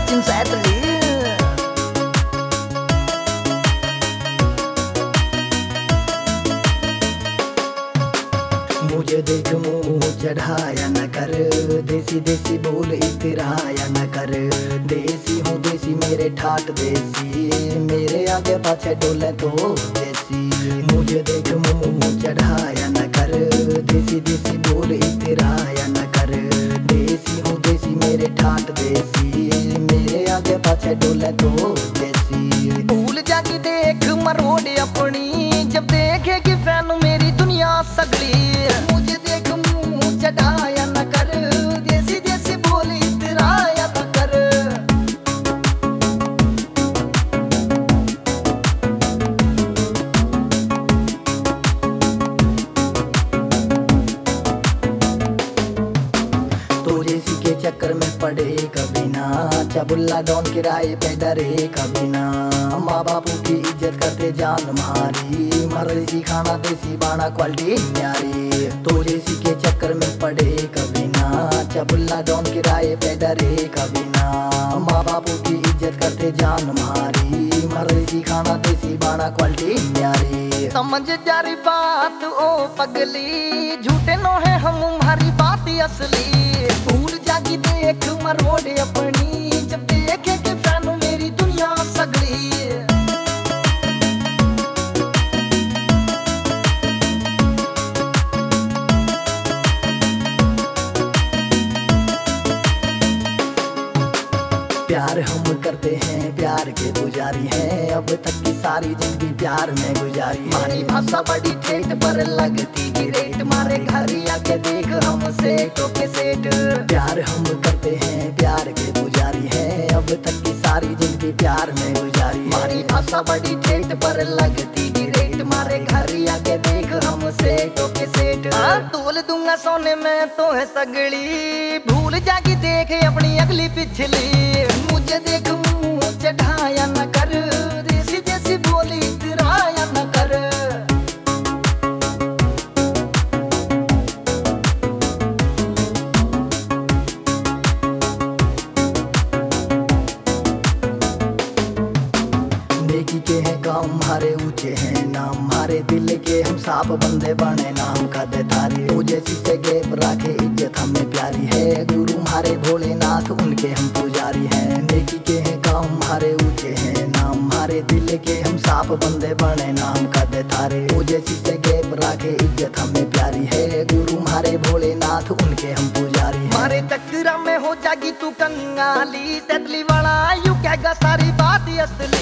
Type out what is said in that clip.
सचिन सैतली। मुझे देख मुंह चढ़ाया न कर, देसी देसी बोल इतराया न कर। देसी हूँ देसी मेरे ठाट देसी, मेरे आगे पाछे डोले तो देसी। मुझे देख मुंह चढ़ाया न कर, देसी देसी बोल इतराया न कर। देसी हूँ देसी मेरे ठाट देसी, मेरे आगे पाछे डोले तो देसी। भूल जाके देख मरोड़ अपनी, जब देखेगी फैन मेरी दुनिया सगली। मुझे देख मुंह चढ़ाया न कर, देसी देसी बोल इतराया न कर। तो जैसी के चक्कर में पड़े कभी ना, चबुल्ला डॉन किराए पे डरे कभी ना। माँ बापू की इज्जत करते जान मारी, मर्जी खाना देसी बाना क्वालिटी न्यारी। तो जैसी के चक्कर में पड़े कभी ना, चबुल्ला डॉन किराए पे डरे कभी ना। माँ बापू की इज्जत करते जान मारी, मर्जी खाना देसी बाना क्वालिटी न्यारी। समझ जारी बात ओ पगली, झूठे नो है हम हमारी बात असली। भूल जागी देख मरोड़ अपनी, जब देखे के फैन मेरी दुनिया सगली। प्यार हम करते हैं, प्यार के पुजारी हैं, अब तक की सारी जिंदगी प्यार में गुजारी। हमारी भाषा बड़ी ठेठ पर लगती गिरेट, मारे घर आके देख हमसे टोके सेठ। प्यार हम करते हैं, प्यार के पुजारी हैं, अब तक की सारी जिंदगी प्यार में गुजारी। हमारी भाषा बड़ी ठेठ पर लगती गिरेट, मारे घर आके देख हमसे टोके सेठ। तोल दूंगा सोने में तो है सगड़ी, भूल जागी देखे अपनी अगली पिछली। मुझे देख मुंह चढ़ाया न कर, देसी देसी बोली इतराया न कर। नेकी के हैं काम हमारे ऊंचे हैं नाम, हमारे दिल के हम साफ बंदे बने नाम का देतारी। तो जैसी से गेप राखे इज्जत हमें प्यारी है, गुरु हमारे भोलेनाथ उनके हम पुजारी हैं। नेकी के हैं काम हमारे ऊंचे हैं नाम, हमारे दिल के हम साफ बंदे बने नाम का देतारे। तो जैसी से गेप राखे इज्जत हमें प्यारी है, गुरु हमारे भोलेनाथ उनके हम पुजारी। हमारे चक्रा में हो जागी तू कंगाली, सैतली वाला यू कहेगा सारी बात असली।